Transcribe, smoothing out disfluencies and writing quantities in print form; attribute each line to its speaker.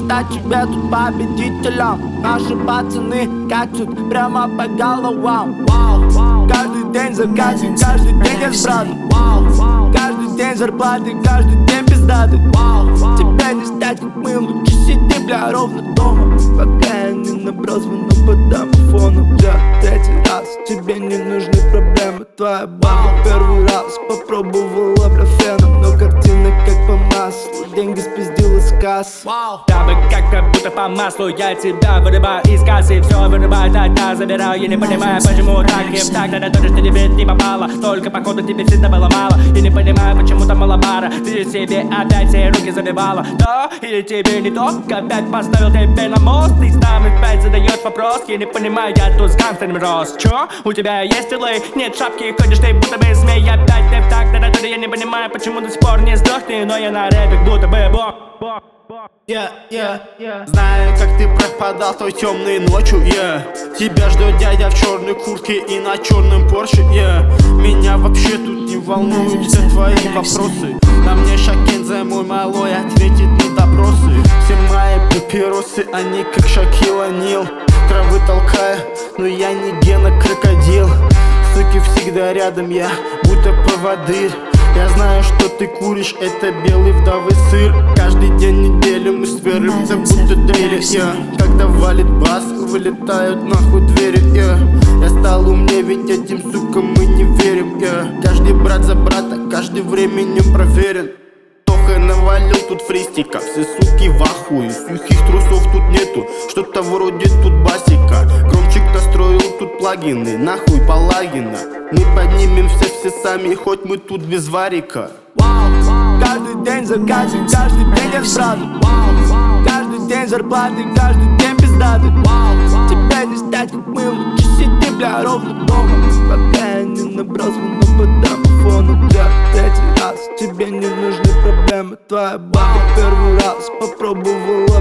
Speaker 1: считать тебя тут победителем. Наши пацаны катят прямо по головам. Каждый день заказы, каждый день я с братом. Каждый день зарплаты, каждый день пиздаты. Тебя не стать как мы, лучше сиди, бля, ровно дома. Пока я не набрал звонок по домофону, бля, третий раз. Тебе не нужны проблемы, твоя баба первый раз попробовала, бля, феном. Но картина как по маслу, деньги спиздила с касс.
Speaker 2: Я бы как будто по маслу, я тебя вырываю из кассы. Все вырываю, тогда забираю, я не понимаю, почему так и так. Надо то, что тебе не попало, только походу тебе всегда было мало. Я не понимаю, почему там мало пара. Ты себе опять все руки забивала, да? Или тебе не то, опять поставил тебя на мост. Ты сам опять задаешь вопрос, я не понимаю, я тут с гангстерами рос. Чё? У тебя есть тилы? Нет шапки, ходишь ты будто бы змей. Опять не в так, да, я не понимаю, почему до сих пор не сдох ты. Но я на рэпе будто бы бог.
Speaker 3: Знаю, как ты пропадал той темной ночью, Тебя ждет дядя в черной куртке и на черном Порше, Меня вообще тут не волнуют все твои вопросы. На мне Шакензе, мой малой, ответит на допросы. Все мои папиросы, они как Шакила Нил. Травы толкаю, но я не Гена Крокодил. Суки всегда рядом, я будто поводырь. Я знаю, что ты куришь, это белый вдовый сыр. Каждый день недели мы сверимся, будто дрели, Когда валит бас, вылетают нахуй двери, Я стал умнее, ведь этим сукам мы не верим, Каждый брат за брата, каждый временем проверен. Тоха навалил тут фристика, все суки в ахуе. Сухих трусов тут нету, что-то вроде тут басика. Громчик настроил тут плагины, нахуй Палагина. Мы поднимемся все сами, хоть мы тут без варика.
Speaker 1: Каждый день заказы, каждый день я с братом. Каждый день зарплаты, каждый день пиздаты. Тебя не стать как мы, лучше сиди, бля, ровно дома. Пока я не набрал звонок по домофону, бля, третий раз. Тебе не нужны проблемы, твоя баба первый раз попробовала,